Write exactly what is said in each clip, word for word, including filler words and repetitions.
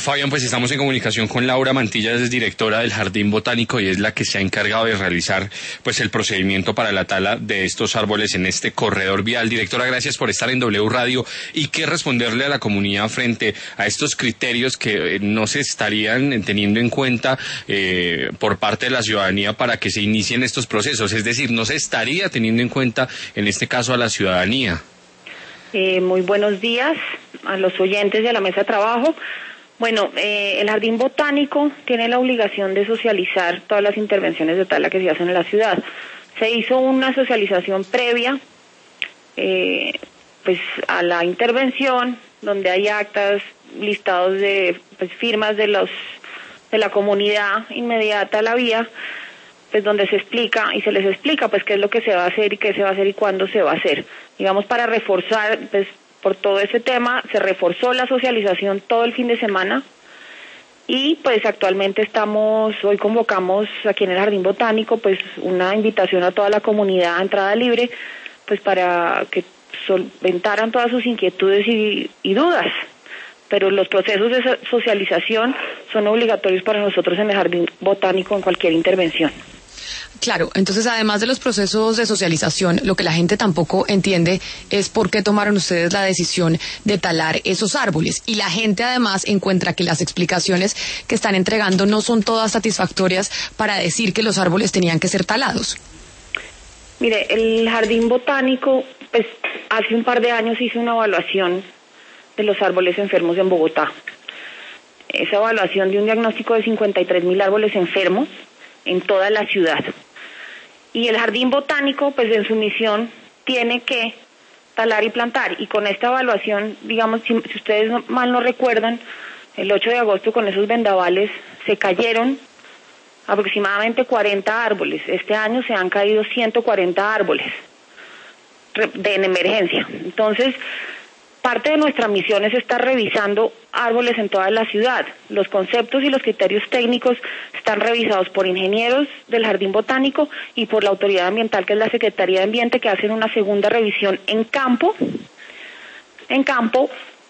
Fabián, pues estamos en comunicación con Laura Mantilla, es directora del Jardín Botánico y es la que se ha encargado de realizar pues el procedimiento para la tala de estos árboles en este corredor vial. Directora, gracias por estar en W Radio. ¿Y qué responderle a la comunidad frente a estos criterios que no se estarían teniendo en cuenta eh, por parte de la ciudadanía para que se inicien estos procesos? Es decir, no se estaría teniendo en cuenta en este caso a la ciudadanía. Eh, muy buenos días a los oyentes de la mesa de trabajo. Bueno, eh, el Jardín Botánico tiene la obligación de socializar todas las intervenciones de tala que se hacen en la ciudad. Se hizo una socialización previa eh, pues a la intervención, donde hay actas, listados de pues, firmas de los de la comunidad inmediata a la vía, pues donde se explica y se les explica pues qué es lo que se va a hacer y qué se va a hacer y cuándo se va a hacer. Digamos, para reforzar pues por todo ese tema, se reforzó la socialización todo el fin de semana y pues actualmente estamos, hoy convocamos aquí en el Jardín Botánico pues una invitación a toda la comunidad a entrada libre pues para que solventaran todas sus inquietudes y, y dudas. Pero los procesos de socialización son obligatorios para nosotros en el Jardín Botánico en cualquier intervención. Claro, entonces además de los procesos de socialización, lo que la gente tampoco entiende es por qué tomaron ustedes la decisión de talar esos árboles. Y la gente además encuentra que las explicaciones que están entregando no son todas satisfactorias para decir que los árboles tenían que ser talados. Mire, el Jardín Botánico, pues hace un par de años hizo una evaluación de los árboles enfermos en Bogotá. Esa evaluación dio un diagnóstico de cincuenta y tres mil árboles enfermos en toda la ciudad. Y el Jardín Botánico, pues en su misión, tiene que talar y plantar. Y con esta evaluación, digamos, si, si ustedes no, mal no recuerdan, el ocho de agosto con esos vendavales se cayeron aproximadamente cuarenta árboles. Este año se han caído ciento cuarenta árboles de en emergencia. Entonces, parte de nuestra misión es estar revisando árboles en toda la ciudad. Los conceptos y los criterios técnicos están revisados por ingenieros del Jardín Botánico y por la autoridad ambiental, que es la Secretaría de Ambiente, que hacen una segunda revisión en campo. En campo.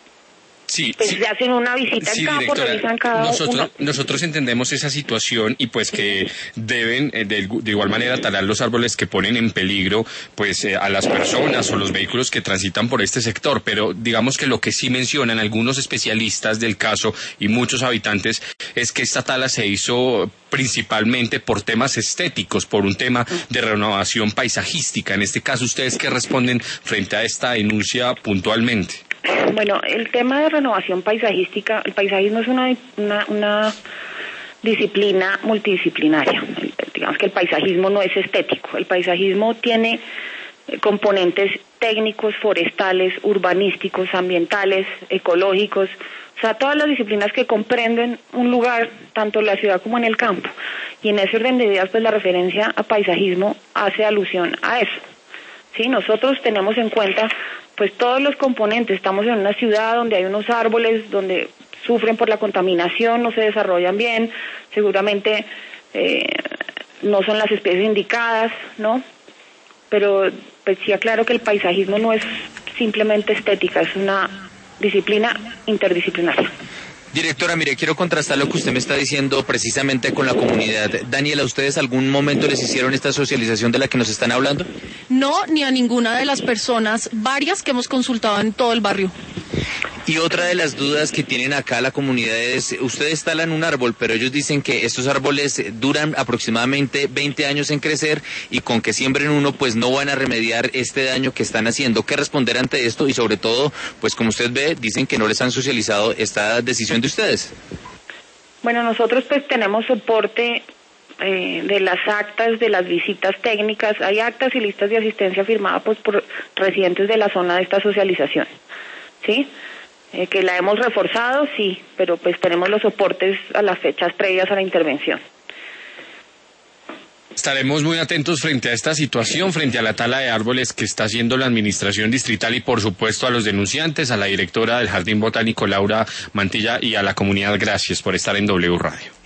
Sí, pues sí, se hacen una visita sí, en campo, directora, revisan cada nosotros, uno. Nosotros entendemos esa situación y pues que deben eh, de, de igual manera talar los árboles que ponen en peligro pues eh, a las personas o los vehículos que transitan por este sector, pero digamos que lo que sí mencionan algunos especialistas del caso y muchos habitantes es que esta tala se hizo principalmente por temas estéticos, por un tema de renovación paisajística. En este caso, ¿ustedes qué responden frente a esta denuncia puntualmente? Bueno, el tema de renovación paisajística, el paisajismo es una, una, una disciplina multidisciplinaria. El, digamos que el paisajismo no es estético, el paisajismo tiene componentes técnicos, forestales, urbanísticos, ambientales, ecológicos, o sea, todas las disciplinas que comprenden un lugar, tanto en la ciudad como en el campo. Y en ese orden de ideas, pues la referencia a paisajismo hace alusión a eso. Sí, nosotros tenemos en cuenta pues todos los componentes. Estamos en una ciudad donde hay unos árboles, donde sufren por la contaminación, no se desarrollan bien, seguramente eh, no son las especies indicadas, ¿no? Pero pues sí aclaro que el paisajismo no es simplemente estética, es una disciplina interdisciplinaria. Directora, mire, quiero contrastar lo que usted me está diciendo precisamente con la comunidad. Daniela, ¿ustedes algún momento les hicieron esta socialización de la que nos están hablando? No, ni a ninguna de las personas, varias que hemos consultado en todo el barrio. Y otra de las dudas que tienen acá la comunidad es, ustedes talan un árbol, pero ellos dicen que estos árboles duran aproximadamente veinte años en crecer y con que siembren uno, pues no van a remediar este daño que están haciendo. ¿Qué responder ante esto? Y sobre todo, pues como usted ve, dicen que no les han socializado esta decisión de ustedes. Bueno, nosotros pues tenemos soporte eh, de las actas, de las visitas técnicas. Hay actas y listas de asistencia firmadas pues por residentes de la zona de esta socialización, ¿sí? Eh, que la hemos reforzado, sí, pero pues tenemos los soportes a las fechas previas a la intervención. Estaremos muy atentos frente a esta situación, frente a la tala de árboles que está haciendo la administración distrital y por supuesto a los denunciantes, a la directora del Jardín Botánico Laura Mantilla y a la comunidad. Gracias por estar en W Radio.